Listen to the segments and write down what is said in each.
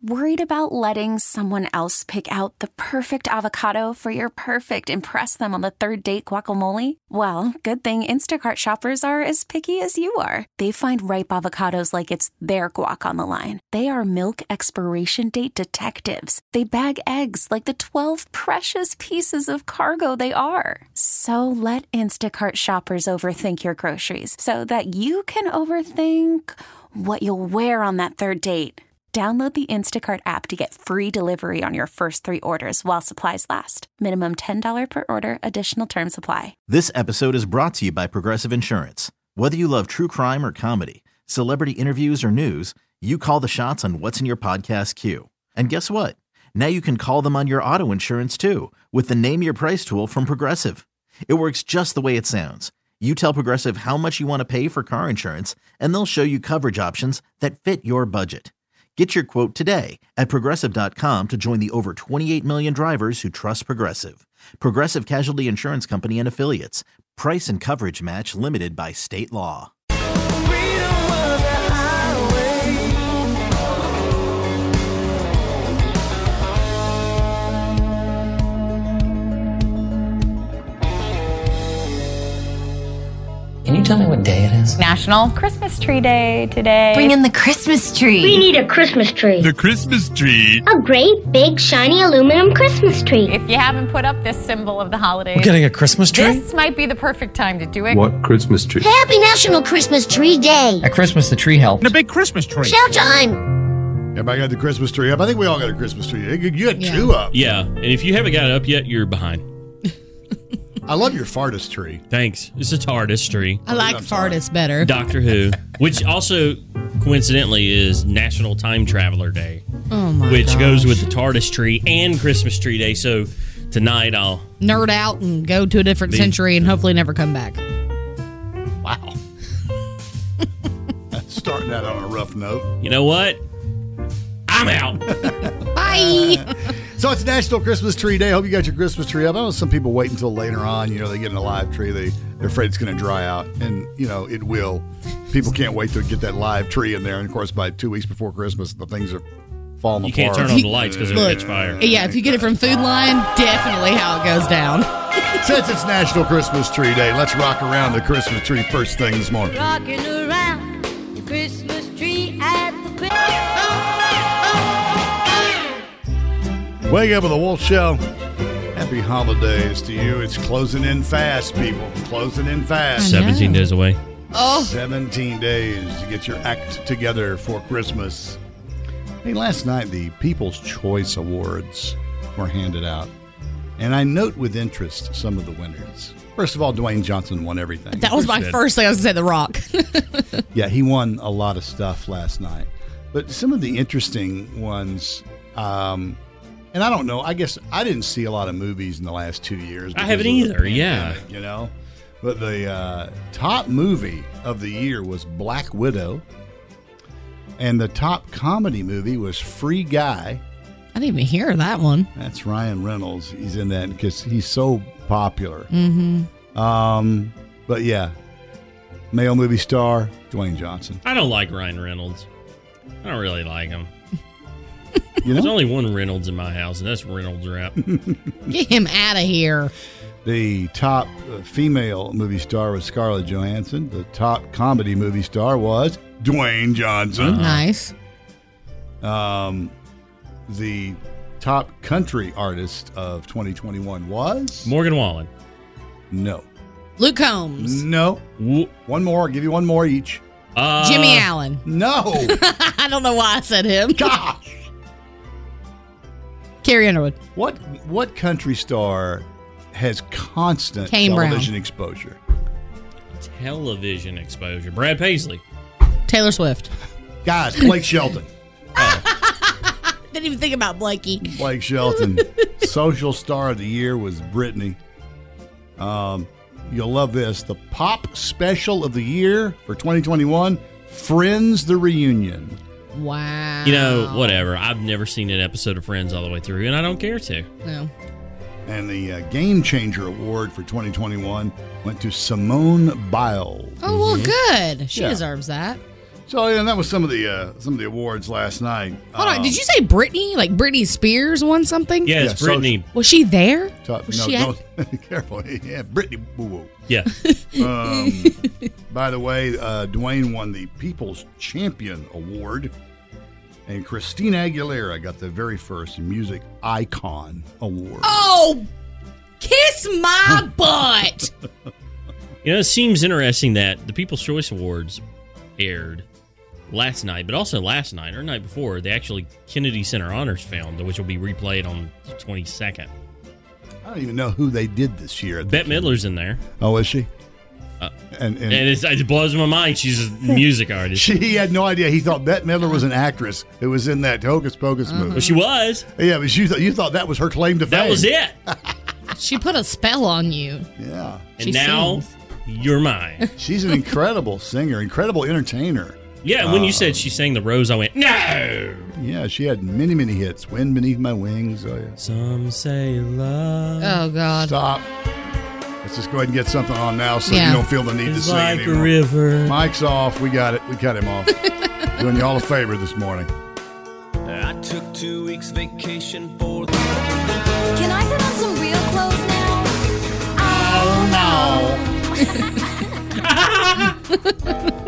Worried about letting someone else pick out the perfect avocado for your perfect impress them on the third date guacamole? Well, good thing Instacart shoppers are as picky as you are. They find ripe avocados like it's their guac on the line. They are milk expiration date detectives. They bag eggs like the 12 precious pieces of cargo they are. So let Instacart shoppers overthink your groceries so that you can overthink what you'll wear on that third date. Download the Instacart app to get free delivery on your first 3 orders while supplies last. Minimum $10 per order. Additional terms apply. This episode is brought to you by Progressive Insurance. Whether you love true crime or comedy, celebrity interviews or news, you call the shots on what's in your podcast queue. And guess what? Now you can call them on your auto insurance too with the Name Your Price tool from Progressive. It works just the way it sounds. You tell Progressive how much you want to pay for car insurance, and they'll show you coverage options that fit your budget. Get your quote today at Progressive.com to join the over 28 million drivers who trust Progressive. Progressive Casualty Insurance Company and Affiliates. Price and coverage match limited by state law. Can you tell me what day it is? National Christmas Tree Day today. Bring in the Christmas tree. We need a Christmas tree. The Christmas tree. A great, big, shiny aluminum Christmas tree. If you haven't put up this symbol of the holidays, we're getting a Christmas tree? This might be the perfect time to do it. What Christmas tree? Happy National Christmas Tree Day. At Christmas, the tree helps. And a big Christmas tree. Show time. Everybody got the Christmas tree up? I think we all got a Christmas tree. You got 2 up. Yeah, and if you haven't got it up yet, you're behind. I love your Fartus tree. Thanks. It's a TARDIS tree. I like Fartus better. Doctor Who, which also coincidentally is National Time Traveler Day. Oh my Which gosh. goes with the TARDIS tree and Christmas tree day. So tonight I'll nerd out and go to a different century and hopefully never come back. Wow. That's starting out on a rough note. You know what? I'm out. Bye. So it's National Christmas Tree Day. I hope you got your Christmas tree up. I know some people wait until later on. You know, they get in a live tree. They're afraid it's going to dry out. And, you know, it will. People can't wait to get that live tree in there. And, of course, by 2 weeks before Christmas, the things are falling apart. You can't turn on the lights because it'll catch fire. Yeah, if you get it from Food Line, definitely how it goes down. Since it's National Christmas Tree Day, let's rock around the Christmas tree first thing this morning. Rocking around the Christmas tree at the Wake up with the Wolf Show. Happy holidays to you. It's closing in fast, people. Closing in fast. 17 days away. Oh. 17 days to get your act together for Christmas. Hey, last night the People's Choice Awards were handed out. And I note with interest some of the winners. First of all, Dwayne Johnson won everything. That was my first thing. I was going to say The Rock. Yeah, he won a lot of stuff last night. But some of the interesting ones, and I don't know, I guess I didn't see a lot of movies in the last 2 years. I haven't either, yeah. You know? But the top movie of the year was Black Widow. And the top comedy movie was Free Guy. I didn't even hear that one. That's Ryan Reynolds. He's in that because he's so popular. Mm-hmm. But yeah, male movie star, Dwayne Johnson. I don't like Ryan Reynolds. I don't really like him. You know? There's only one Reynolds in my house, and that's Reynolds Wrap. Get him out of here. The top female movie star was Scarlett Johansson. The top comedy movie star was Dwayne Johnson. Nice. The top country artist of 2021 was? Morgan Wallen. No. Luke Combs. No. One more. I'll give you one more each. Jimmy Allen. No. I don't know why I said him. Gosh. Carrie Underwood. What country star has constant Kane television Brown. exposure? Television exposure. Brad Paisley. Taylor Swift. Guys, Blake Shelton. Didn't even think about Blakey. Blake Shelton. Social star of the year was Britney. You'll love this. The pop special of the year for 2021, Friends the Reunion. Wow. You know, whatever. I've never seen an episode of Friends all the way through, and I don't care to. No. And the Game Changer Award for 2021 went to Simone Biles. Oh, well, good. She Yeah. deserves that. So yeah, that was some of the awards last night. Hold on, did you say Britney? Like Britney Spears won something? Yeah, it's Britney. Was she there? Careful. Yeah, Britney. Boo-boo. Yeah. By the way, Dwayne won the People's Champion Award, and Christina Aguilera got the very first Music Icon Award. Oh, kiss my butt. It seems interesting that the People's Choice Awards aired last night, but also last night or night before, the actually Kennedy Center Honors filmed, which will be replayed on the 22nd. I don't even know who they did this year. Bette Midler's in there. Oh, is she? And it blows my mind. She's a music artist. He had no idea. He thought Bette Midler was an actress who was in that Hocus Pocus movie. Well, she was. Yeah, but you thought that was her claim to fame. That was it. She put a spell on you. Yeah. And now you're mine. She's an incredible singer, incredible entertainer. Yeah, when you said she sang The Rose, I went, no! Yeah, she had many, many hits. Wind Beneath My Wings. Oh, yeah. Some say love. Oh, God. Stop. Let's just go ahead and get something on now so you don't feel the need to sing like anymore. A river. Mike's off. We got it. We cut him off. Doing you all a favor this morning. I took 2 weeks vacation for the... Can I put on some real clothes now? Oh, no.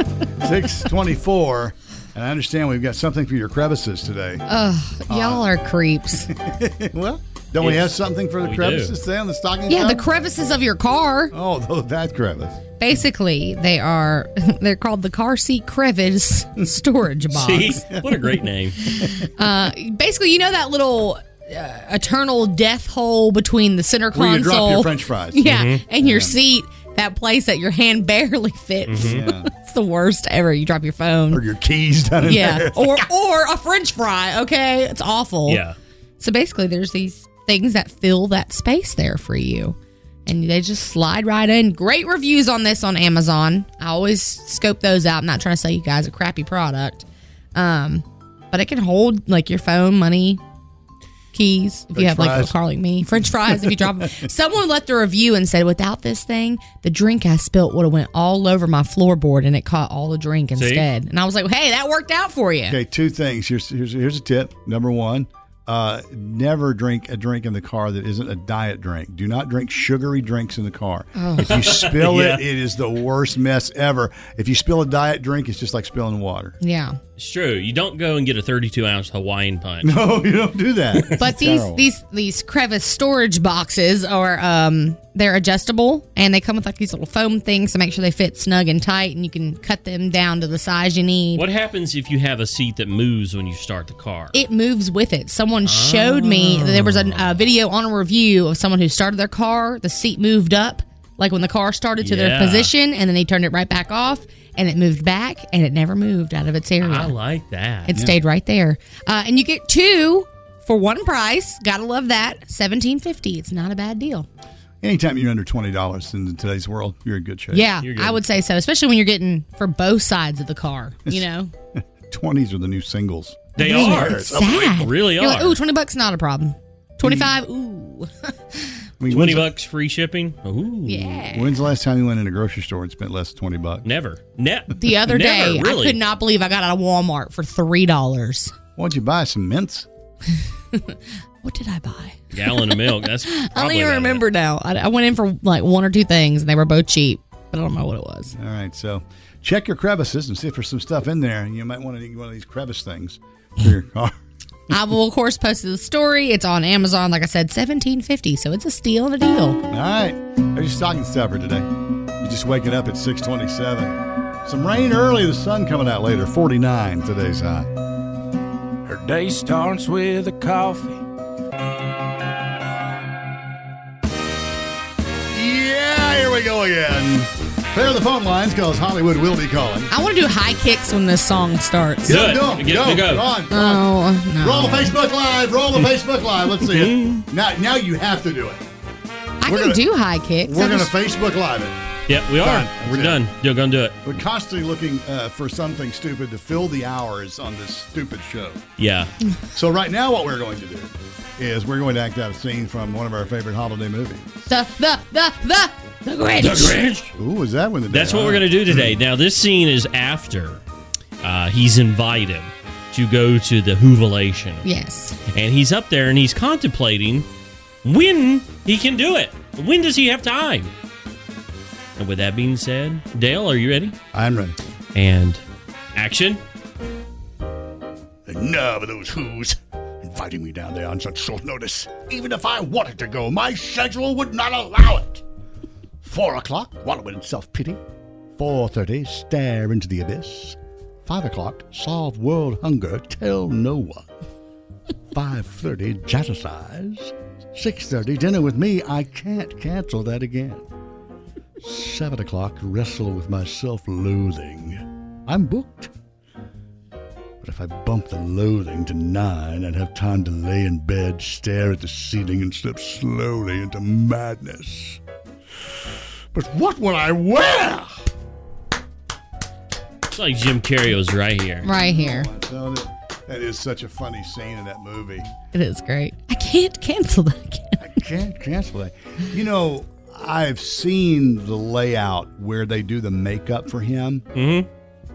6:24, and I understand we've got something for your crevices today. Y'all are creeps. Well, don't we have something for the crevices today on the stocking Yeah, stuff? the crevices of your car. Oh, that crevice. Basically, they're called the car seat crevice storage box. See? What a great name. Basically, you know that little eternal death hole between the center console. Where you drop your French fries. Yeah, and your seat. That place that your hand barely fits. Yeah. It's the worst ever. You drop your phone. Or your keys down in there. Or a French fry, okay? It's awful. Yeah. So basically, there's these things that fill that space there for you. And they just slide right in. Great reviews on this on Amazon. I always scope those out. I'm not trying to sell you guys a crappy product. But it can hold like your phone, money, keys, if you have like a car like me. French fries if you drop them. Someone left a review and said, without this thing, the drink I spilt would have went all over my floorboard and it caught all the drink instead. And I was like, hey, that worked out for you. Okay, two things. Here's a tip. Number one, never drink a drink in the car that isn't a diet drink. Do not drink sugary drinks in the car. Oh. If you spill it is the worst mess ever. If you spill a diet drink, it's just like spilling water. Yeah. It's true. You don't go and get a 32-ounce Hawaiian punch. No, you don't do that. But these crevice storage boxes are they're adjustable and they come with like these little foam things to make sure they fit snug and tight, and you can cut them down to the size you need. What happens if you have a seat that moves when you start the car? It moves with it. Someone showed me that there was a video on a review of someone who started their car. The seat moved up, like when the car started to their position, and then they turned it right back off, and it moved back, and it never moved out of its area. I like that. It stayed right there. And you get two for one price. Gotta love that. $17.50. It's not a bad deal. Anytime you're under $20 in today's world, you're in good shape. Yeah, I would say so, especially when you're getting for both sides of the car, you know? 20s are the new singles. They are. It's sad. They really You're are. like, ooh, $20 not a problem. 25, ooh. $20 free shipping. Ooh. Yeah. When's the last time you went in a grocery store and spent less than $20? Never. The other day, really. I could not believe I got out of Walmart for $3. What'd you buy? Some mints? What did I buy? Gallon of milk. That's I don't even remember now. I went in for like one or two things, and they were both cheap, but I don't know what it was. All right, so check your crevices and see if there's some stuff in there. You might want to get one of these crevice things for your car. I will, of course, post the story. It's on Amazon. Like I said, $17.50, so it's a steal and a deal. All right, there's your stocking stuffer today. You're just waking up at 6:27. Some rain early, the sun coming out later. 49 today's high. Her day starts with a coffee. Yeah, here we go again. Clear the phone lines because Hollywood will be calling. I want to do high kicks when this song starts. Do it. Go. On. Oh, no. Roll the Facebook Live. Roll the Facebook Live. Let's see it. Now you have to do it. I can do high kicks. We're going to Facebook Live it. Yep, we are. We're done. You're going to do it. We're constantly looking for something stupid to fill the hours on this stupid show. Yeah. So right now what we're going to do is we're going to act out a scene from one of our favorite holiday movies. The Grinch. The Grinch. Ooh, is that when the That's what we're going to do today. Now, this scene is after he's invited to go to the Whovilation. Yes. And he's up there and he's contemplating when he can do it. When does he have time? And with that being said, Dale, are you ready? I'm ready. And action. Enough of those who's inviting me down there on such short notice. Even if I wanted to go, my schedule would not allow it. 4 o'clock, wallow in self-pity. 4:30, stare into the abyss. 5 o'clock, solve world hunger, tell no one. 5:30, jazzercise. 6:30, dinner with me. I can't cancel that again. 7 o'clock, wrestle with my self-loathing. I'm booked. But if I bump the loathing to 9, I'd have time to lay in bed, stare at the ceiling, and slip slowly into madness. But what will I wear? It's like Jim Carrey was right here. Right here. That is such a funny scene in that movie. It is great. I can't cancel that again. I can't cancel that. You know, I've seen the layout where they do the makeup for him. Mm-hmm.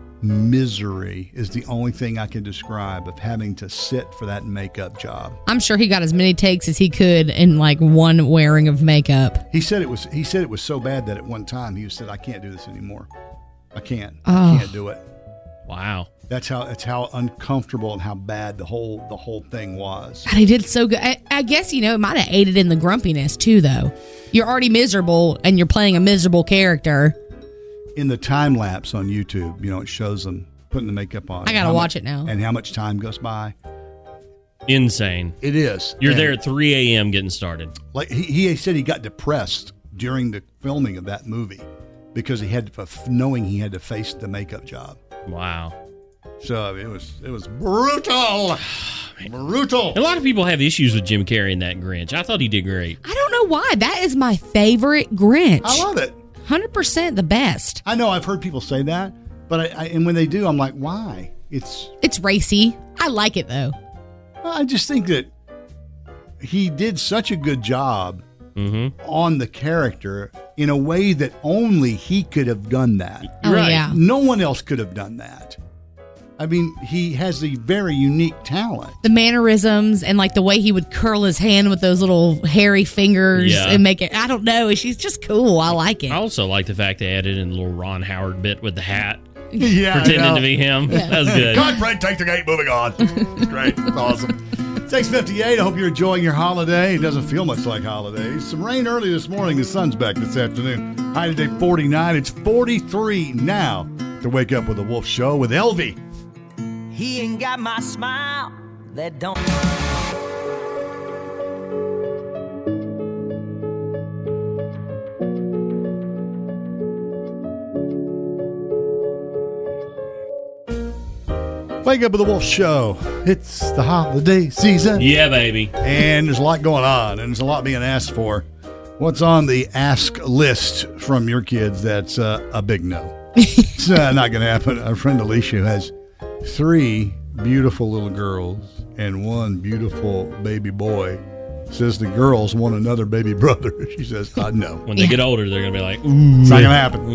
Misery is the only thing I can describe of having to sit for that makeup job. I'm sure he got as many takes as he could in like one wearing of makeup. He said it was so bad that at one time he said, I can't do this anymore. I can't do it. Wow. That's how uncomfortable and how bad the whole thing was. God, he did so good. I guess, it might have aided in the grumpiness too, though. You're already miserable and you're playing a miserable character. In the time lapse on YouTube, it shows them putting the makeup on. I gotta watch it now. And how much time goes by. Insane. It is. You're there at 3 a.m. getting started. Like he said he got depressed during the filming of that movie because knowing he had to face the makeup job. Wow. So it was brutal. Brutal. A lot of people have issues with Jim Carrey in that Grinch. I thought he did great. I don't know why. That is my favorite Grinch. I love it. 100% the best. I know I've heard people say that, but and when they do, I'm like, why? It's racy. I like it though. I just think that he did such a good job on the character in a way that only he could have done that. Oh, right. Yeah. No one else could have done that. I mean, he has a very unique talent. The mannerisms and like the way he would curl his hand with those little hairy fingers and make it, I don't know. She's just cool. I like it. I also like the fact they added in a little Ron Howard bit with the hat. Yeah, pretending to be him. Yeah. That was good. God, Fred, take the gate. Moving on. It's great. It's awesome. 6:58. I hope you're enjoying your holiday. It doesn't feel much like holidays. Some rain early this morning. The sun's back this afternoon. High today 49. It's 43 now. To wake up with the Wolf Show with Elvie. He ain't got my smile that don't. Wake up with the Wolf Show. It's the holiday season. Yeah, baby. And there's a lot going on, and there's a lot being asked for. What's on the ask list from your kids that's a big no? It's not going to happen. Our friend Alicia has 3 beautiful little girls and 1 beautiful baby boy. Says the girls want another baby brother. She says, no. When they get older, they're going to be like, ooh. It's not going to happen.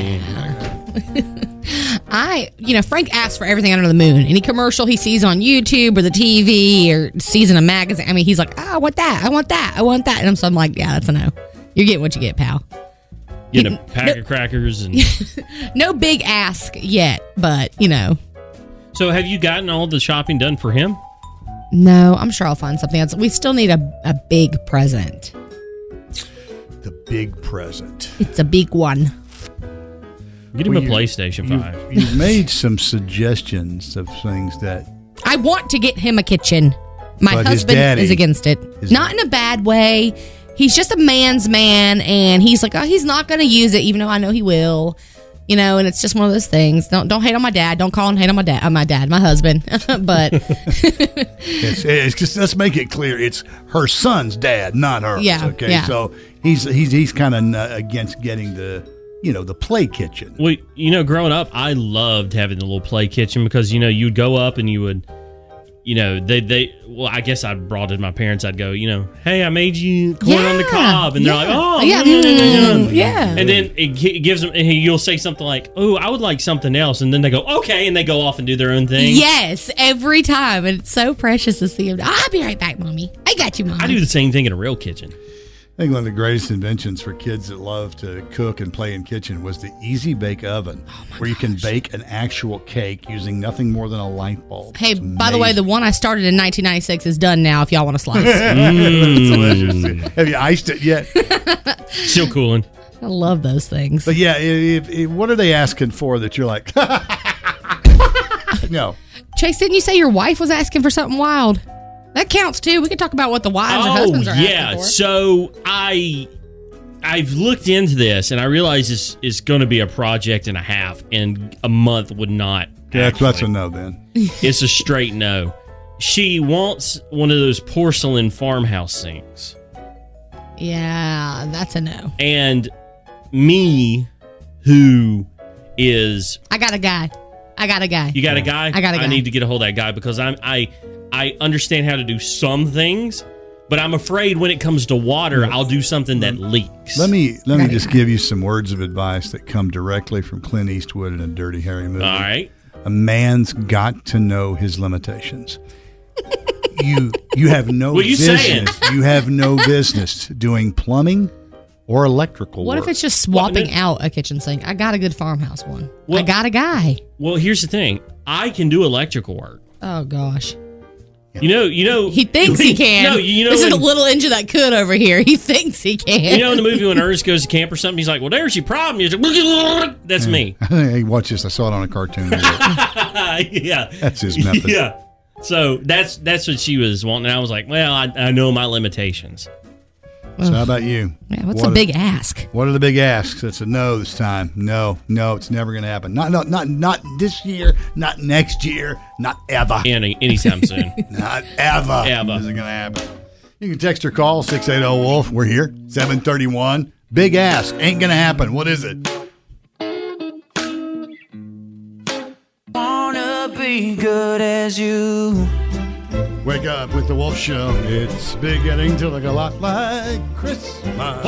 Yeah. Frank asks for everything under the moon. Any commercial he sees on YouTube or the TV or sees in a magazine. I mean, he's like, I want that. I want that. I want that. And I'm like, yeah, that's a no. You're getting what you get, pal. Getting a pack of crackers. And no big ask yet, but, So have you gotten all the shopping done for him? No, I'm sure I'll find something else. We still need a big present. The big present. It's a big one. Get him a PlayStation 5. You've made some suggestions of things that... I want to get him a kitchen. My husband is against it. Not in a bad way. He's just a man's man, and he's like, he's not going to use it, even though I know he will. And it's just one of those things. Don't hate on my dad. Don't call and hate on my husband. But it's just, let's make it clear. It's her son's dad, not hers. Yeah. Okay. Yeah. So he's kind of against getting the play kitchen. Well, growing up, I loved having the little play kitchen because you'd go up and you would well, I guess I'd brought it to my parents. I'd go, hey, I made you corn on the cob. And they're like, oh, yeah. And then it gives them, and you'll say something like, oh, I would like something else. And then they go, okay. And they go off and do their own thing. Yes, every time. And it's so precious to see them. I'll be right back, Mommy. I got you, Mommy. I do the same thing in a real kitchen. I think one of the greatest inventions for kids that love to cook and play in kitchen was the Easy Bake Oven, where you can bake an actual cake using nothing more than a light bulb. Hey, by the way, the one I started in 1996 is done now if y'all want to slice. Delicious. Have you iced it yet? Still cooling. I love those things. But yeah, what are they asking for that you're like, no. Chase, didn't you say your wife was asking for something wild? That counts too. We can talk about what the wives or husbands are asking for. So I've looked into this and I realize this is going to be a project and a half, and a month would not. Yeah, that's a no then. It's a straight no. She wants one of those porcelain farmhouse sinks. Yeah, that's a no. And me, who is... I got a guy. You got a guy? I got a guy. I need to get a hold of that guy because I understand how to do some things, but I'm afraid when it comes to water, I'll do something that leaks. Let me just give you some words of advice that come directly from Clint Eastwood in a Dirty Harry movie. All right. A man's got to know his limitations. You have no business. You have no business doing plumbing or electrical work. What if it's just swapping out a kitchen sink? I got a good farmhouse one. I got a guy. Well, here's the thing. I can do electrical work. Oh, gosh. You know. He thinks he can. No, this is a little engine that could over here. He thinks he can. You know in the movie when Ernest goes to camp or something, he's like, well, there's your problem. He's like, that's me. Hey, watch this. I saw it on a cartoon. Yeah. That's his method. Yeah. So that's what she was wanting. And I was like, well, I know my limitations. So how about you? Yeah, what's a big ask? What are the big asks? It's a no this time. No, it's never going to happen. Not this year, not next year, not ever. Anytime soon. Not ever. Ever. This is going to happen. You can text or call 680-WOLF. We're here, 731. Big ask. Ain't going to happen. What is it? Wanna be good as you. Wake up with the Wolf Show. It's beginning to look a lot like Christmas.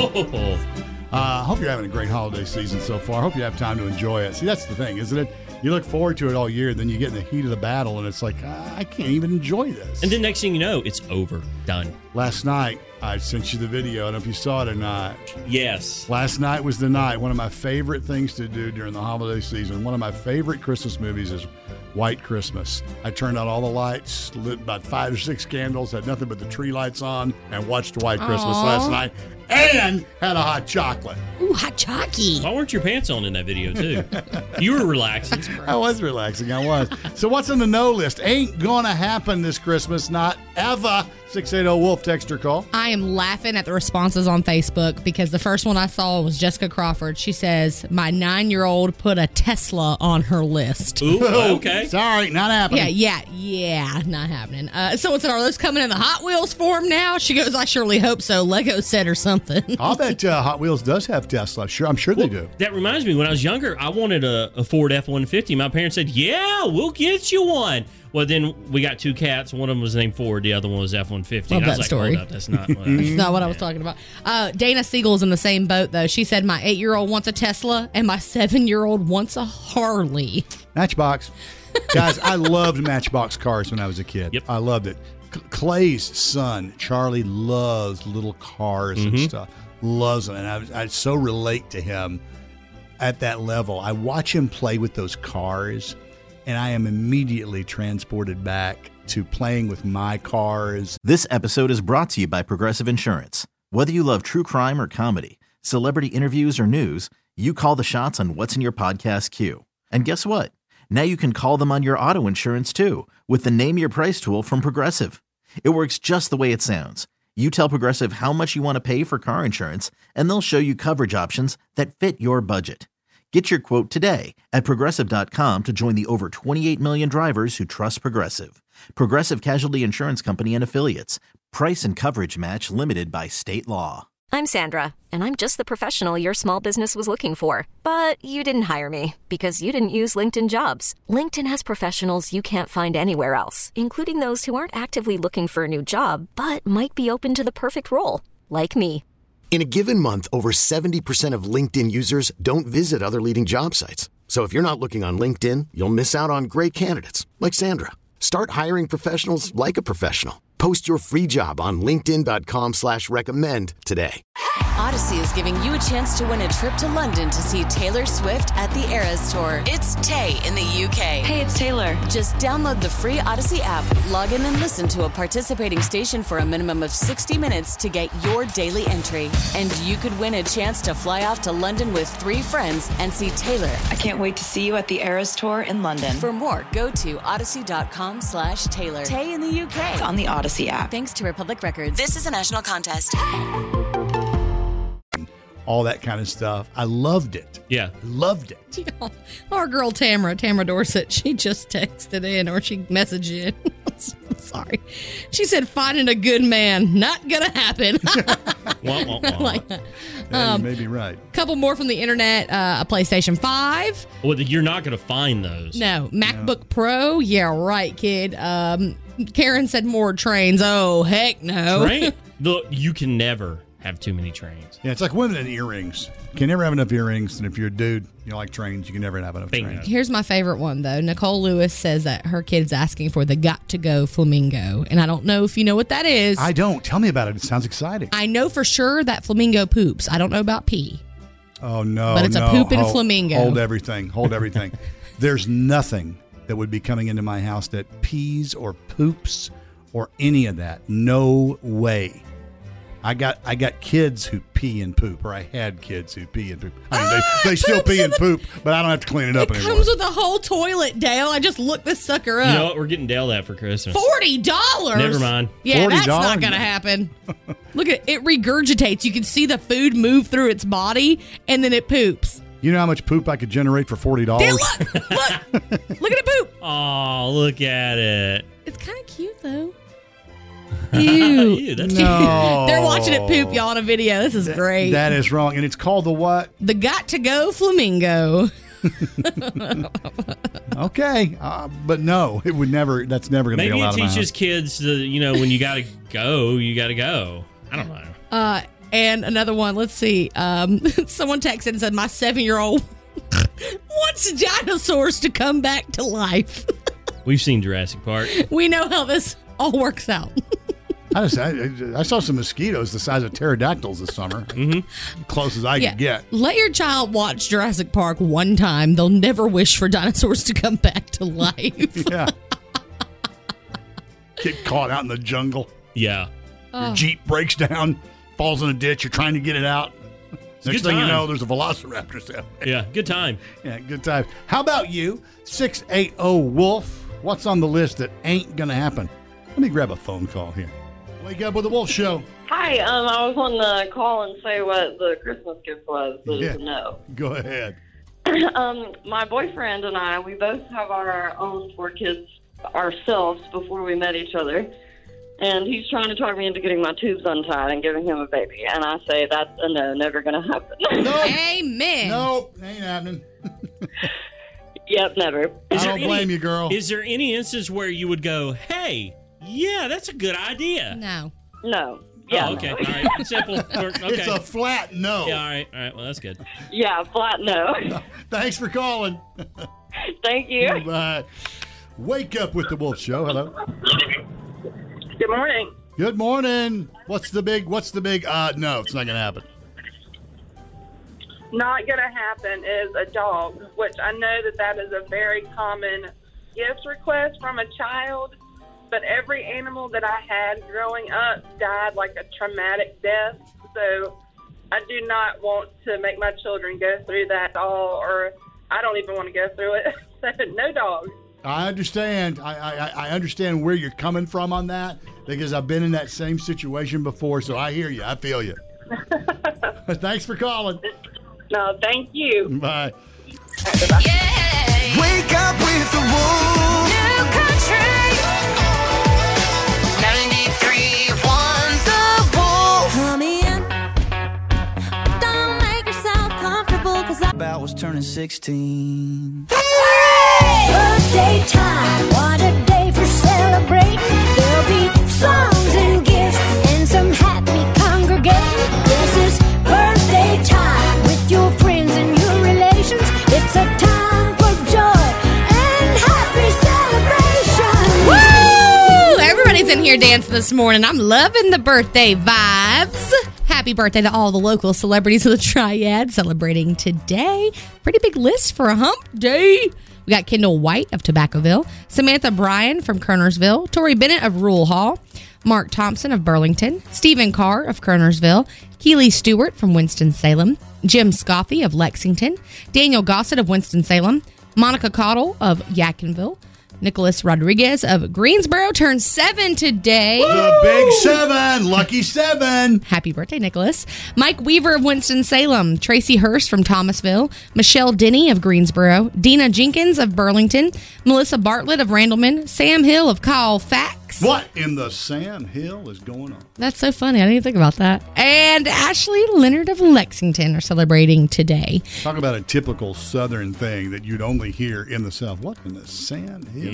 Hope you're having a great holiday season so far. Hope you have time to enjoy it. See, that's the thing, isn't it? You look forward to it all year, then you get in the heat of the battle, and it's like, I can't even enjoy this. And then next thing you know, it's over. Done. Last night, I sent you the video. I don't know if you saw it or not. Yes. Last night was the night. One of my favorite things to do during the holiday season. One of my favorite Christmas movies is White Christmas. I turned out all the lights, lit about 5 or 6 candles, had nothing but the tree lights on, and watched White Christmas last night, and had a hot chocolate. Ooh, hot chocky. Why weren't your pants on in that video, too? You were relaxing. I was relaxing. I was. So what's on the no list? Ain't gonna happen this Christmas. Not ever. 680-WOLF, text or call. I am laughing at the responses on Facebook because the first one I saw was Jessica Crawford. She says, my 9-year-old put a Tesla on her list. Ooh, okay. Sorry, not happening. Yeah, not happening. Someone said, are those coming in the Hot Wheels form now? She goes, I surely hope so. Lego set or something. I'll bet Hot Wheels does have Tesla. I'm sure they do. That reminds me, when I was younger, I wanted a Ford F-150. My parents said, yeah, we'll get you one. Well, then we got 2 cats. One of them was named Ford. The other one was F-150. Love and I was that story. Hold up, that's not what That's not what I was talking about. Dana Siegel's in the same boat, though. She said, my 8-year-old wants a Tesla, and my 7-year-old wants a Harley. Matchbox. Guys, I loved Matchbox cars when I was a kid. Yep. I loved it. Clay's son, Charlie, loves little cars and stuff. Loves them. And I so relate to him at that level. I watch him play with those cars, and I am immediately transported back to playing with my cars. This episode is brought to you by Progressive Insurance. Whether you love true crime or comedy, celebrity interviews or news, you call the shots on what's in your podcast queue. And guess what? Now you can call them on your auto insurance too with the Name Your Price tool from Progressive. It works just the way it sounds. You tell Progressive how much you want to pay for car insurance, and they'll show you coverage options that fit your budget. Get your quote today at Progressive.com to join the over 28 million drivers who trust Progressive. Progressive Casualty Insurance Company and Affiliates. Price and coverage match limited by state law. I'm Sandra, and I'm just the professional your small business was looking for. But you didn't hire me because you didn't use LinkedIn Jobs. LinkedIn has professionals you can't find anywhere else, including those who aren't actively looking for a new job, but might be open to the perfect role, like me. In a given month, over 70% of LinkedIn users don't visit other leading job sites. So if you're not looking on LinkedIn, you'll miss out on great candidates like Sandra. Start hiring professionals like a professional. Post your free job on linkedin.com/recommend today. Odyssey is giving you a chance to win a trip to London to see Taylor Swift at the Eras Tour. It's Tay in the UK. Hey, it's Taylor. Just download the free Odyssey app, log in and listen to a participating station for a minimum of 60 minutes to get your daily entry. And you could win a chance to fly off to London with 3 friends and see Taylor. I can't wait to see you at the Eras Tour in London. For more, go to odyssey.com/Taylor. Tay in the UK. It's on the Odyssey app. Thanks to Republic Records. This is a national contest. All that kind of stuff. I loved it. Yeah. Loved it. Yeah. Our girl Tamara Dorset, she just texted in or she messaged in. Sorry. She said, finding a good man, not going to happen. Wah, wah, wah. Like that. Yeah, you may be right. Couple more from the internet. A PlayStation 5. Well, you're not going to find those. No. MacBook Pro. Yeah, right, kid. Karen said more trains. Oh, heck no. Train? Look, you can never have too many trains. Yeah, it's like women and earrings. You can never have enough earrings. And if you're a dude, you like trains, you can never have enough trains. Here's my favorite one, though. Nicole Lewis says that her kid's asking for the Got to Go Flamingo. And I don't know if you know what that is. I don't. Tell me about it. It sounds exciting. I know for sure that flamingo poops. I don't know about pee. Oh, no. But it's a pooping flamingo. Hold everything. Hold everything. There's nothing that would be coming into my house that pees or poops or any of that. No way. I got kids who pee and poop, or I had kids who pee and poop. I mean, they still pee and poop, but I don't have to clean it up anymore. It comes with a whole toilet, Dale. I just looked this sucker up. You know what? We're getting Dale that for Christmas. $40? Never mind. Yeah, that's not going to happen. Look at it. It regurgitates. You can see the food move through its body, and then it poops. You know how much poop I could generate for $40? Dale, look at it poop. Oh, look at it. It's kind of cute, though. Ew. Ew, that's no. They're watching it poop, y'all, on a video. This is great. That is wrong. And it's called the what? The Got to Go Flamingo. Okay. But no, it would never. That's never going to be allowed. Maybe it teaches kids to, when you got to go, you got to go. I don't know. And another one. Let's see. Someone texted and said, my 7-year-old wants dinosaurs to come back to life. We've seen Jurassic Park. We know how this all works out. I saw some mosquitoes the size of pterodactyls this summer. Mm-hmm. Close as I could get. Let your child watch Jurassic Park one time. They'll never wish for dinosaurs to come back to life. Yeah. Get caught out in the jungle. Yeah. Your Jeep breaks down, falls in a ditch. You're trying to get it out. Next thing you know, there's a velociraptor out there. Yeah, good time. Yeah, good time. How about you? 680-WOLF. What's on the list that ain't going to happen? Let me grab a phone call here. Wake up with the Wolf Show. Hi, I was on the call and say what the Christmas gift was. No. Go ahead. My boyfriend and I, we both have our own 4 kids ourselves before we met each other. And he's trying to talk me into getting my tubes untied and giving him a baby. And I say, that's a no, never going to happen. Nope. Amen. Nope, ain't happening. Yep, never. I don't blame you, girl. Is there any instance where you would go, hey, yeah, that's a good idea? No. Yeah. Oh, okay. All right. Simple. Okay. It's a flat no. Yeah, all right. Well, that's good. Yeah, flat no. Thanks for calling. Thank you. Bye. Wake up with the Wolf Show. Hello. Good morning. Good morning. What's the big, no, it's not going to happen. Not going to happen is a dog, which I know that is a very common gift request from a child, but every animal that I had growing up died like a traumatic death, so I do not want to make my children go through that at all, or I don't even want to go through it, so no dog. I understand. I understand where you're coming from on that, because I've been in that same situation before, so I hear you. I feel you. Thanks for calling. No, thank you. Bye. Yeah. Wake up with the Wolf. New country. 93.1 The Wolf. Call me in turning 16. Birthday time, what a day for celebrating. There'll be songs and gifts and some happy congregating. This is birthday time with your friends and your relations. It's a time for joy and happy celebration. Woo! Everybody's in here dancing this morning. I'm loving the birthday vibes. Happy birthday to all the local celebrities of the Triad celebrating today. Pretty big list for a hump day. We got Kendall White of Tobaccoville, Samantha Bryan from Kernersville, Tori Bennett of Rule Hall, Mark Thompson of Burlington, Stephen Carr of Kernersville, Keely Stewart from Winston-Salem, Jim Scoffey of Lexington, Daniel Gossett of Winston-Salem, Monica Cottle of Yadkinville, Nicholas Rodriguez of Greensboro turns 7 today. The big 7. Lucky 7. Happy birthday, Nicholas. Mike Weaver of Winston-Salem. Tracy Hurst from Thomasville. Michelle Denny of Greensboro. Dina Jenkins of Burlington. Melissa Bartlett of Randleman. Sam Hill of Colfax. What in the Sam Hill is going on? That's so funny. I didn't even think about that. And Ashley Leonard of Lexington are celebrating today. Talk about a typical Southern thing that you'd only hear in the South. What in the Sam Hill?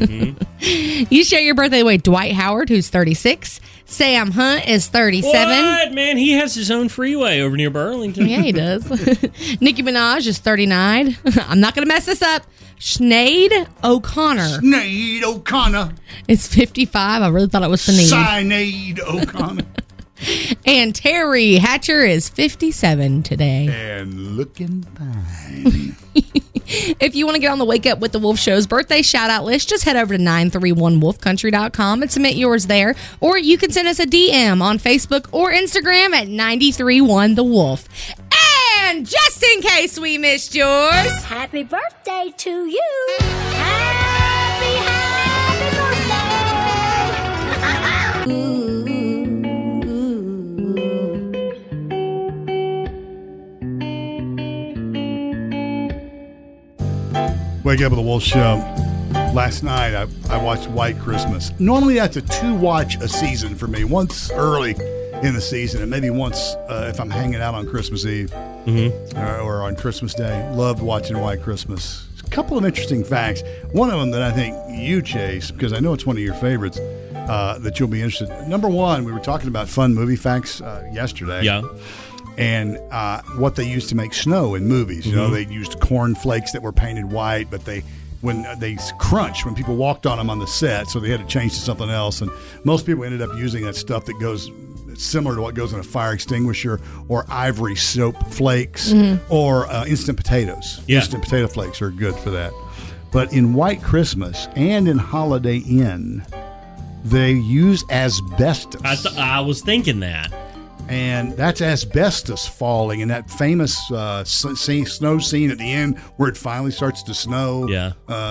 You share your birthday with Dwight Howard, who's 36. Sam Hunt is 37. What? Man, he has his own freeway over near Burlington. Yeah, he does. Nicki Minaj is 39. I'm not going to mess this up. Sinead O'Connor. Sinead O'Connor. It's 55. I really thought it was Sinead. Sinead O'Connor. And Terry Hatcher is 57 today. And looking fine. If you want to get on the Wake Up with the Wolf Show's birthday shout-out list, just head over to 931wolfcountry.com and submit yours there. Or you can send us a DM on Facebook or Instagram at 931thewolf. And just in case we missed yours, happy birthday to you. Happy birthday. Wake Up with the Wolf Show. Last night, I watched White Christmas. Normally, that's a 2-watch a season for me. Once early in the season, and maybe once if I'm hanging out on Christmas Eve or on Christmas Day. Loved watching White Christmas. A couple of interesting facts. One of them that I think you, Chase, because I know it's one of your favorites, that you'll be interested in. Number one, we were talking about fun movie facts yesterday. Yeah. And what they used to make snow in movies. You know, they used corn flakes that were painted white, but when they crunched when people walked on them on the set, so they had to change to something else. And most people ended up using that stuff that goes similar to what goes in a fire extinguisher, or ivory soap flakes, or instant potatoes. Yeah. Instant potato flakes are good for that. But in White Christmas and in Holiday Inn, they use asbestos. I was thinking that. And that's asbestos falling in that famous snow scene at the end where it finally starts to snow. Yeah.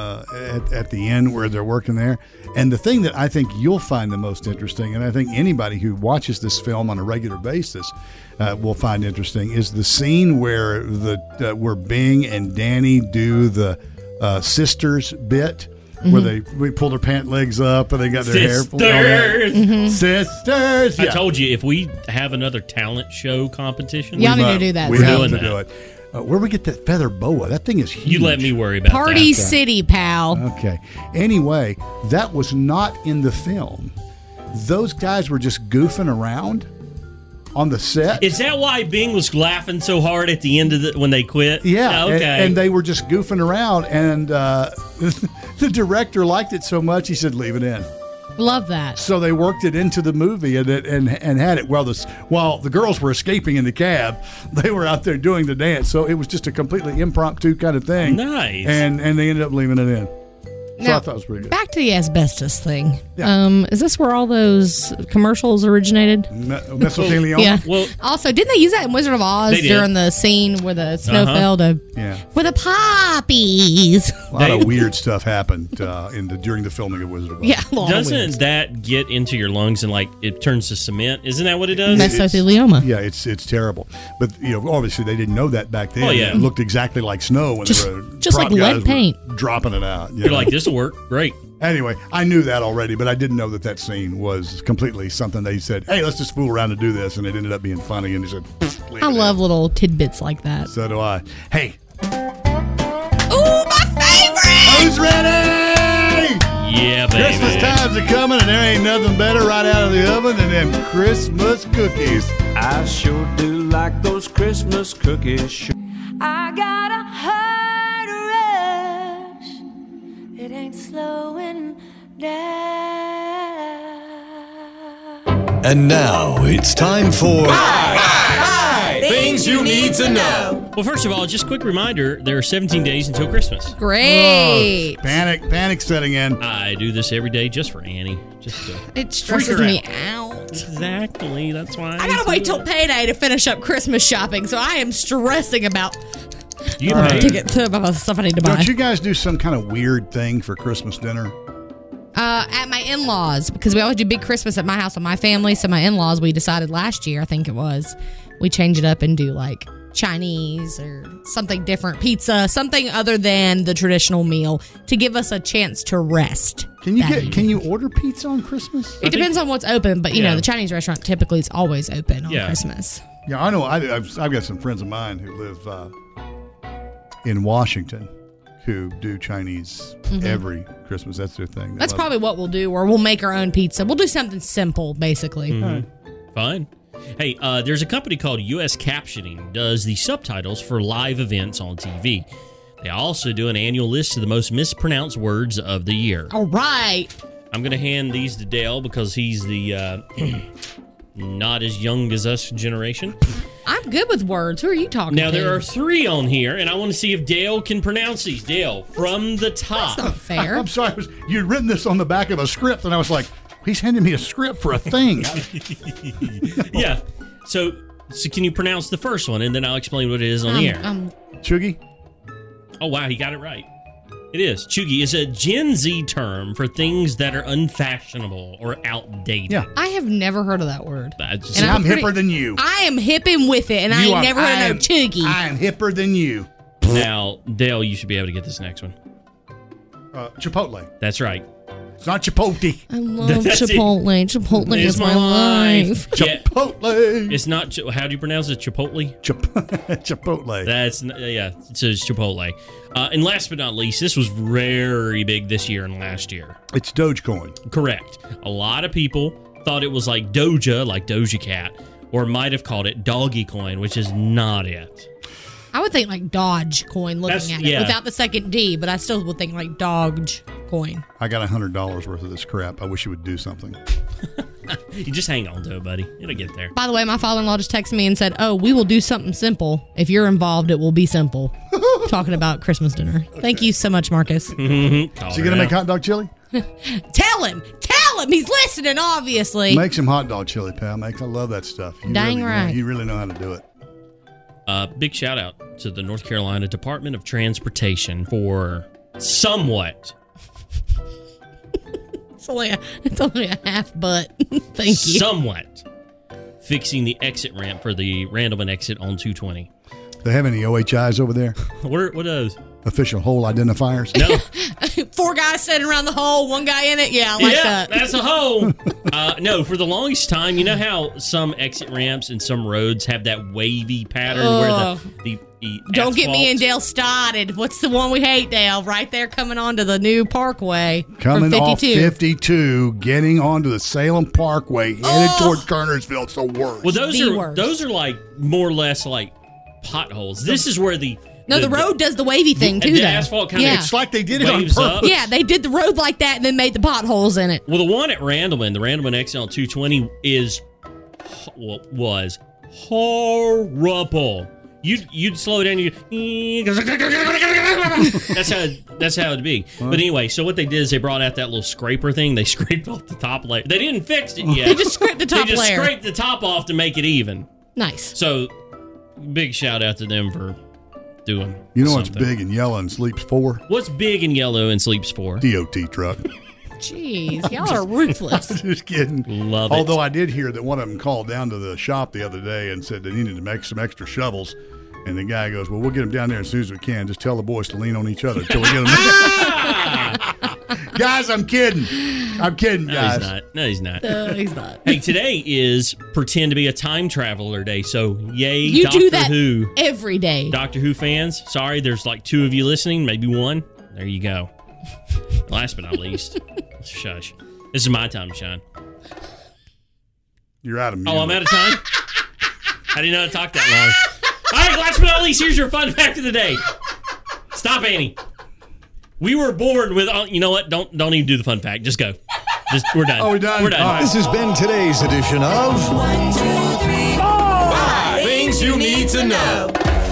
At the end where they're working there. And the thing that I think you'll find the most interesting, and I think anybody who watches this film on a regular basis will find interesting, is the scene where where Bing and Danny do the sisters bit. Where we pull their pant legs up and they got their hair pulled on. Sisters. I told you, if we have another talent show competition, y'all need to do that. We have to do it. Where we get that feather boa? That thing is huge. You let me worry about Party that. City, pal. Okay. Anyway, that was not in the film. Those guys were just goofing around on the set. Is that why Bing was laughing so hard at the end of when they quit? Yeah. Okay. And they were just goofing around, and the director liked it so much he said, "Leave it in." Love that. So they worked it into the movie and had it while the girls were escaping in the cab. They were out there doing the dance. So it was just a completely impromptu kind of thing. Nice. And they ended up leaving it in. So Now, I thought it was pretty good. Back to the asbestos thing. Yeah. Is this where all those commercials originated? Mesothelioma? Yeah. Well, also, didn't they use that in Wizard of Oz during the scene where the snow fell to for the poppies? A lot of weird stuff happened during the filming of Wizard of Oz. Yeah. Doesn't that get into your lungs and it turns to cement? Isn't that what it does? Mesothelioma. Yeah, it's terrible. But obviously they didn't know that back then. Oh, yeah. It looked exactly like snow when Just- they were just prop like lead guys were paint. dropping it out. You're like, this will work. Great. Anyway, I knew that already, but I didn't know that scene was completely something they said, hey, let's just fool around and do this. And it ended up being funny. And he said, I love little tidbits like that. So do I. Hey, ready? Yeah, baby. Christmas times are coming, and there ain't nothing better right out of the oven than them Christmas cookies. I sure do like those Christmas cookies. I got a heart rush. It ain't slowing down. And now it's time for Things you need to know. Well, first of all, just a quick reminder, there are 17 days until Christmas. Great. Oh, panic setting in. I do this every day just for Annie. Just to It stresses me out. Exactly. That's why I gotta wait till payday to finish up Christmas shopping, so I am stressing about you ticket to about stuff I need to buy. Don't you guys do some kind of weird thing for Christmas dinner? At my in-laws, because we always do big Christmas at my house with my family. So my in-laws, we decided last year, I think it was, we change it up and do like Chinese or something different, pizza, something other than the traditional meal to give us a chance to rest. Can you order pizza on Christmas? It depends on what's open, but you know the Chinese restaurant typically is always open on Christmas. Yeah, I know. I've got some friends of mine who live in Washington who do Chinese every Christmas. That's their thing. That's probably what we'll do, or we'll make our own pizza. We'll do something simple, basically. Fine. Hey, there's a company called U.S. Captioning does the subtitles for live events on TV. They also do an annual list of the most mispronounced words of the year. All right. I'm going to hand these to Dale because he's the not as young as us generation. I'm good with words. Who are you talking to? Now, there are 3 on here, and I want to see if Dale can pronounce these. Dale, from the top. That's not fair. I'm sorry. You'd written this on the back of a script, and I was like, he's handing me a script for a thing. Yeah. So can you pronounce the first one, and then I'll explain what it is on the air. Chuggy? Oh, wow. He got it right. It is. Chuggy is a Gen Z term for things that are unfashionable or outdated. Yeah. I have never heard of that word. And I'm hipper than you. I am hipping with it, and I ain't never heard of no chuggy. I am hipper than you. Now, Dale, you should be able to get this next one. Chipotle. That's right. It's not Chipotle. I love Chipotle. Chipotle is my life. Chipotle. It's not. How do you pronounce it? Chipotle. Chipotle. That's It says Chipotle. And last but not least, this was very big this year and last year. It's Dogecoin. Correct. A lot of people thought it was like Doja, like Doja Cat, or might have called it Doggy Coin, which is not it. I would think like Dodge coin looking at it without the second D, but I still would think like Dodge coin. I got $100 worth of this crap. I wish you would do something. You just hang on to it, buddy. It'll get there. By the way, my father-in-law just texted me and said, "Oh, we will do something simple. If you're involved, it will be simple." Talking about Christmas dinner. Okay. Thank you so much, Marcus. Is he going to make hot dog chili? Tell him. He's listening, obviously. Make some hot dog chili, pal. I love that stuff. Dang right. You really know how to do it. Big shout out to the North Carolina Department of Transportation for somewhat. It's only a half butt. Thank you. Somewhat fixing the exit ramp for the Randleman exit on 220. They have any OHIs over there? What are those? Official hole identifiers? No. 4 guys sitting around the hole, 1 guy in it. Yeah, I like that. That's a hole. No, for the longest time, you know how some exit ramps and some roads have that wavy pattern where the don't get me and Dale started. What's the one we hate, Dale? Right there coming onto the new Parkway. Coming off 52, getting onto the Salem Parkway, headed toward Kernersville. It's the worst. Well, those are like more or less like potholes. This is where the road does the wavy thing too. The asphalt kind of it's like they did it on purpose. Up. Yeah, they did the road like that and then made the potholes in it. Well, the one at Randleman, the Randleman exit on 220 was horrible. You'd slow down. That's how it'd be. But anyway, so what they did is they brought out that little scraper thing. They scraped off the top layer. They didn't fix it yet. They just scraped the top layer. They just scraped the top off to make it even. Nice. So, big shout out to them for doing. You know something. what's big and yellow and sleeps for? What's big and yellow and sleeps for? DOT truck. Jeez, y'all are ruthless. Just kidding. Love it. Although I did hear that one of them called down to the shop the other day and said they needed to make some extra shovels. And the guy goes, "Well, we'll get them down there as soon as we can. Just tell the boys to lean on each other until we get them." Guys, I'm kidding. I'm kidding, guys. No, he's not. No, he's not. Hey, today is Pretend to be a Time Traveler Day. So, yay, You Doctor do that Who. every day. Doctor Who fans, sorry, there's like 2 of you listening, maybe 1. There you go. Last but not least, shush. This is my time to shine. You're out of Oh, I'm out of time? I didn't know how to talk that long. All right, last but not least, here's your fun fact of the day. Stop, Annie. We were born with, you know what? Don't even do the fun fact. Just go. We're done. Oh, we're done? We're done. All right. This has been today's edition of 1, 2, 3, 4. 5 things you need to know.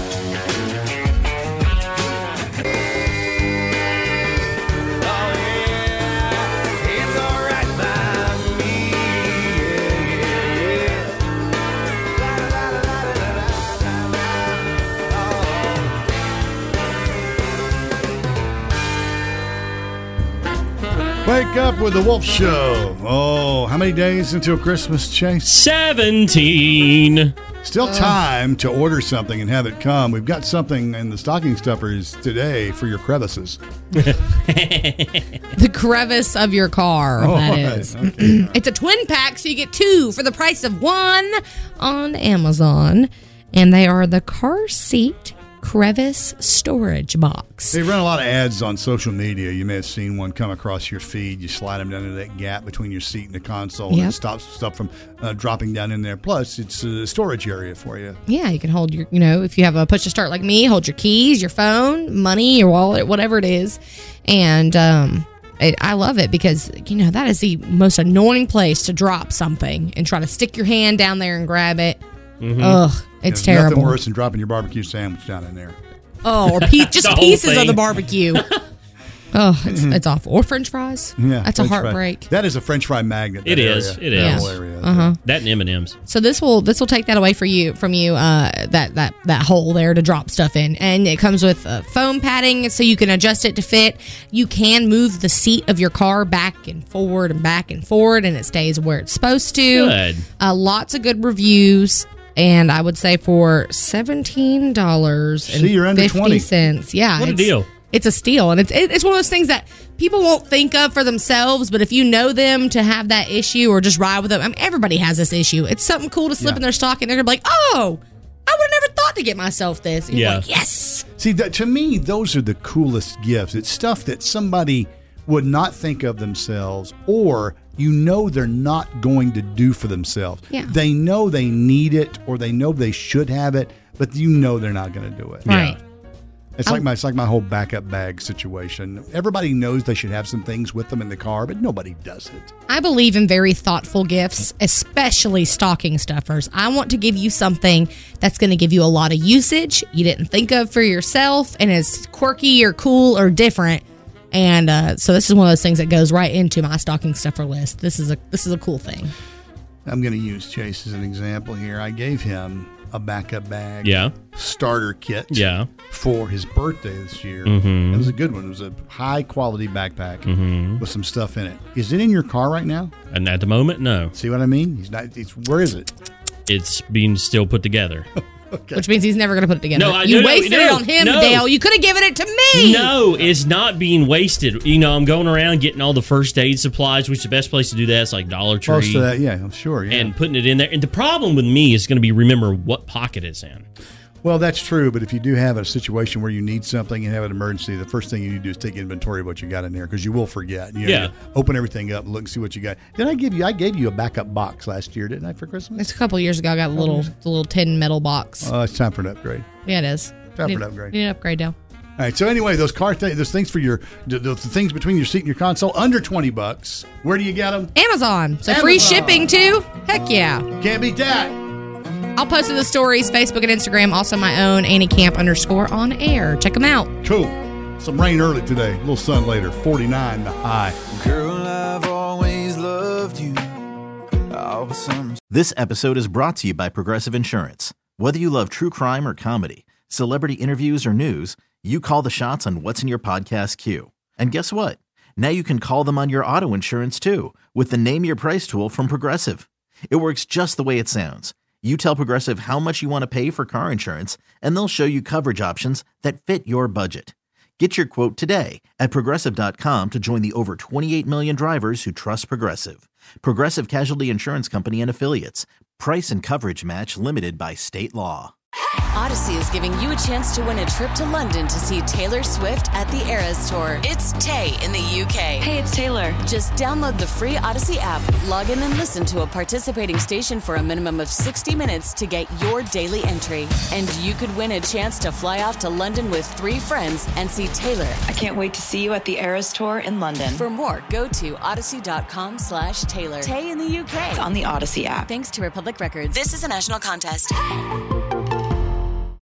Wake up with the Wolf Show. Oh, how many days until Christmas, Chase? 17. Still time to order something and have it come. We've got something in the stocking stuffers today for your crevices. The crevice of your car, Oh, that right. is. Okay. It's a twin pack, so you get 2 for the price of 1 on Amazon. And they are the car seat crevice storage box. They run a lot of ads on social media. You may have seen one come across your feed. You slide them down into that gap between your seat and the console, and Yep. it stops stuff from dropping down in there. Plus, it's a storage area for you. Yeah, you can hold your, if you have a push to start like me, hold your keys, your phone, money, your wallet, whatever it is. And I love it because, that is the most annoying place to drop something and try to stick your hand down there and grab it. Mm-hmm. Ugh, it's There's terrible. nothing worse than dropping your barbecue sandwich down in there. Oh, or just The whole pieces of thing. the barbecue. Oh, it's awful. Or French fries. Yeah, That's a French fry. heartbreak. That is a French fry magnet. It that is. area. It That is. whole area. Uh-huh. That and M&M's. So this will take that away from you that hole there to drop stuff in, and it comes with foam padding so you can adjust it to fit. You can move the seat of your car back and forward, and it stays where it's supposed to. Good. Lots of good reviews. And I would say for $17 See, you're under 20. yeah, What a deal. It's a steal, and it's one of those things that people won't think of for themselves, but if you know them to have that issue or just ride with them, everybody has this issue. It's something cool to slip in their stocking. They're going to be like, oh, I would have never thought to get myself this. And you're like, yes. See, to me, those are the coolest gifts. It's stuff that somebody would not think of themselves, or they're not going to do for themselves. Yeah. They know they need it, or they know they should have it, but they're not going to do it. Right. It's like my whole backup bag situation. Everybody knows they should have some things with them in the car, but nobody does it. I believe in very thoughtful gifts, especially stocking stuffers. I want to give you something that's going to give you a lot of usage you didn't think of for yourself, and is quirky or cool or different. And so this is one of those things that goes right into my stocking stuffer list. This is a cool thing. I'm going to use Chase as an example here. I gave him a backup bag starter kit for his birthday this year. Mm-hmm. It was a good one. It was a high quality backpack with some stuff in it. Is it in your car right now? And at the moment, no. See what I mean? Where is it? It's being still put together. Okay. Which means he's never going to put it together. No, you wasted it on him, Dale. You could have given it to me. No, it's not being wasted. I'm going around getting all the first aid supplies, which the best place to do that is like Dollar Tree. Most of that, yeah, I'm sure. Yeah. And putting it in there. And the problem with me is going to be remember what pocket it's in. Well, that's true, but if you do have a situation where you need something and have an emergency, the first thing you need to do is take inventory of what you got in there, because you will forget. You open everything up, look and see what you got. I gave you a backup box last year, didn't I, for Christmas? It's a couple years ago. I got the little tin metal box. It's time for an upgrade. Yeah, it is. Time for an upgrade. You need an upgrade, Dale. All right. So anyway, those those things for the things between your seat and your console, under $20. Where do you get them? Amazon. So free shipping too. Heck yeah. Can't beat that. I'll post in the stories, Facebook and Instagram. Also my own _Annie on air. Check them out. Cool. Some rain early today. A little sun later. 49 the high. Girl, I've always loved you. This episode is brought to you by Progressive Insurance. Whether you love true crime or comedy, celebrity interviews or news, you call the shots on what's in your podcast queue. And guess what? Now you can call them on your auto insurance too, with the Name Your Price tool from Progressive. It works just the way it sounds. You tell Progressive how much you want to pay for car insurance, and they'll show you coverage options that fit your budget. Get your quote today at Progressive.com to join the over 28 million drivers who trust Progressive. Progressive Casualty Insurance Company and Affiliates. Price and coverage match limited by state law. Odyssey is giving you a chance to win a trip to London to see Taylor Swift at the Eras Tour. It's Tay in the UK. Hey, it's Taylor. Just download the free Odyssey app, log in and listen to a participating station for a minimum of 60 minutes to get your daily entry. And you could win a chance to fly off to London with 3 friends and see Taylor. I can't wait to see you at the Eras Tour in London. For more, go to odyssey.com/Taylor. Tay in the UK. It's on the Odyssey app. Thanks to Republic Records. This is a national contest.